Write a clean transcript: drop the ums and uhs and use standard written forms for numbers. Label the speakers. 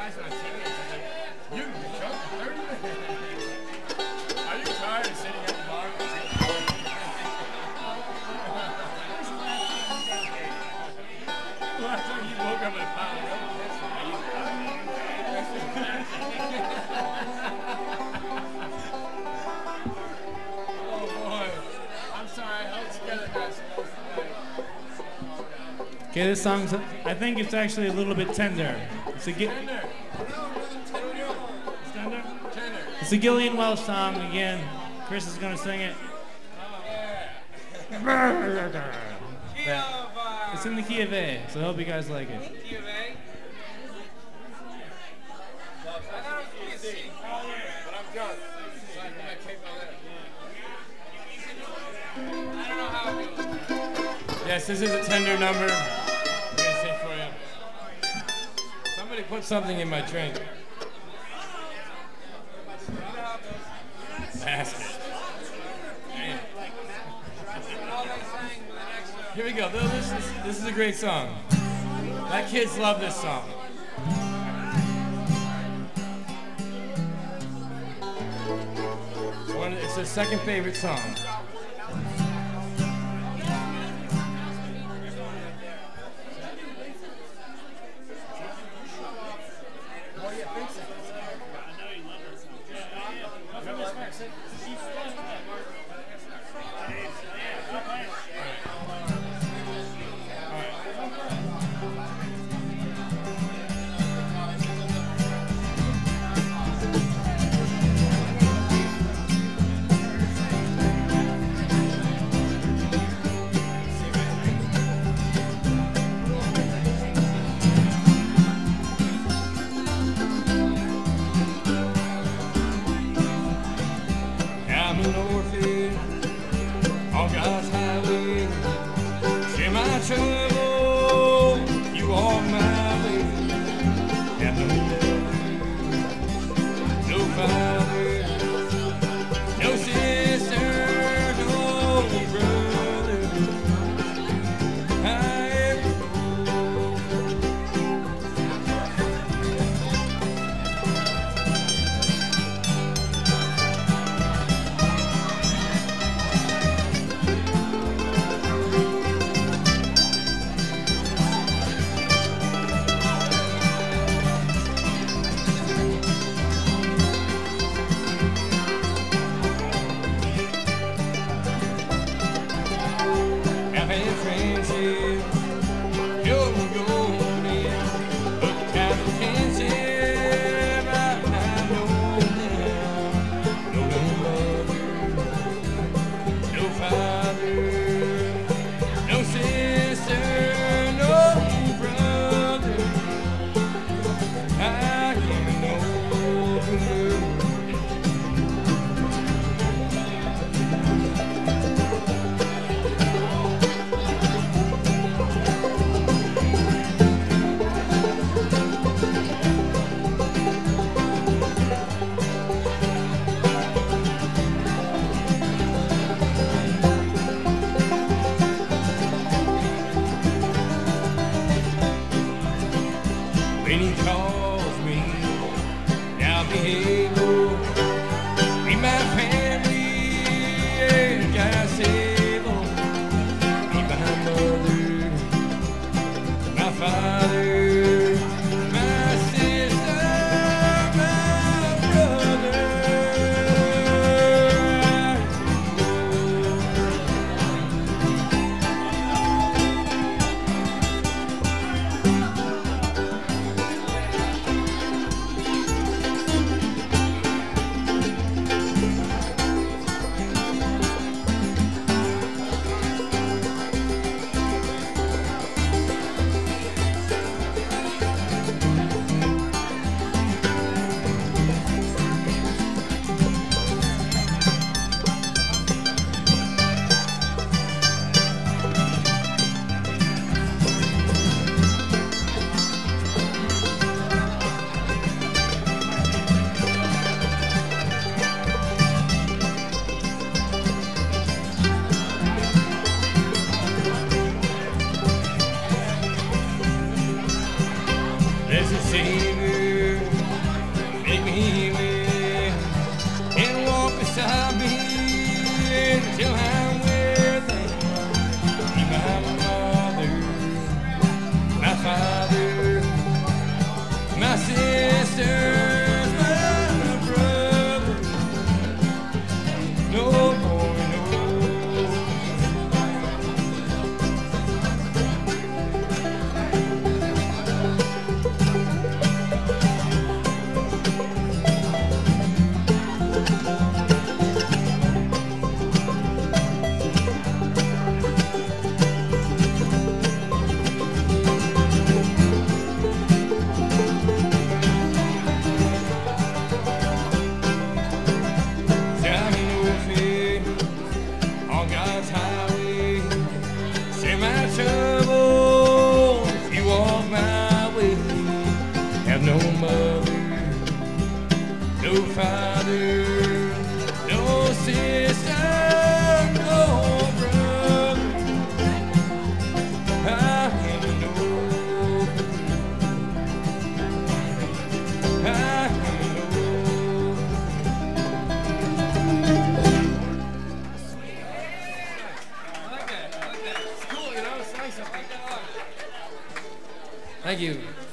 Speaker 1: You can be drunk in 30 minutes. Are you tired of sitting at the bar? Last time you woke up at a pile of oh boy. I'm sorry, I held together guys.
Speaker 2: Okay, this song's, I think it's actually a little bit tender. It's a
Speaker 1: Tender.
Speaker 2: tender?
Speaker 1: Tender.
Speaker 2: It's a Gillian Welch song again. Chris is gonna sing it. It's in the key of A, so I hope you guys like it.
Speaker 3: Key of A? I thought it was key of C.
Speaker 1: But I'm drunk. So I think I taped all that.
Speaker 3: I don't know how it goes.
Speaker 1: Yes, this is a tender number. I'm gonna sing for you. Somebody put something in my drink. Bastard. Damn. Here we go. This is a great song. My kids love this song. It's their second favorite song. I'm an orphan on God's highway. Share my trouble, you are my way. Have no mother, no father, no sister, no brother. I am when he calls me, I'll be able to be my family, and God's able to be my mother, my father, my sister, my brother. There's a Savior Try something.
Speaker 4: Thank you.